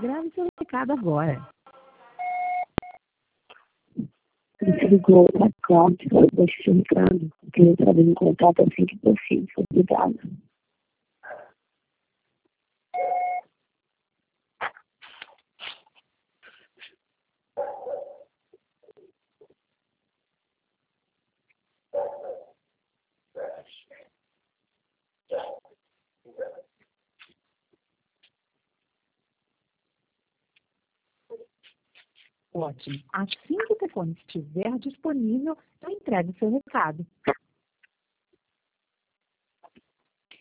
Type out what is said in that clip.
Grave seu recado agora. Você ligou para a Cláudia, deixe seu recado. Queria entrar em contato assim que possível. Obrigada. Ótimo. Assim que o telefone estiver disponível, eu entrego o seu recado.